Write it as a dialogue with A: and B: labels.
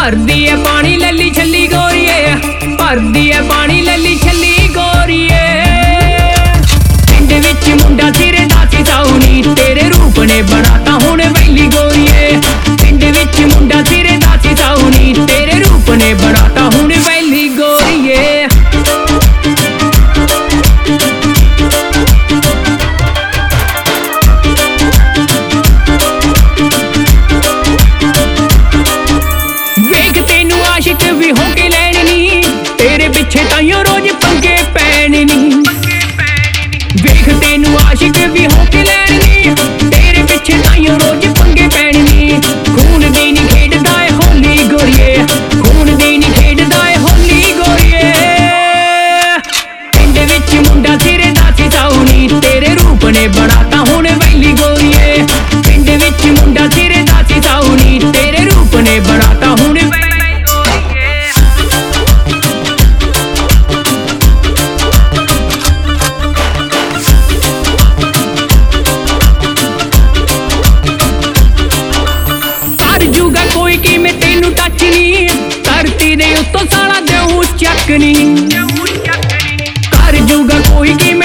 A: भरदी है पानी लली छली गोरिए, भरदी है पानी लली छली गोरिए। पिंड विच मुंडा सिरे दासी साउनी, तेरे रूप ने बनाता हुण वैली गोरिए। पिंड विच मुंडा सिरे दासी साउनी, तेरे रूप ने बनाता हुण वैली गोरिए। आशिक भी हो के लैन नी, तेरे पिछे ताइयों रोज पंगे पैन नी। वेख तेनू आशिक भी हो के लैन नी, तेरे पिछे ताइयों रोज पंगे पैन नी। खून दी नी खेडदा है होली गोरिए, खून दी नी खेडदा है होली गोरिए। पिंड विच मुंडा सिरे दासी साउनी, तेरे रूप ने बनाता हुण वैली गोरिए। पिंड विच मुंडा सिरे दासी साउनी, तेरे रूप ने बनाता हुण कोई कि मैं तेनू टच नी, धरती दे उत्तों साला देऊ चक नी। कर जूगा कोई कि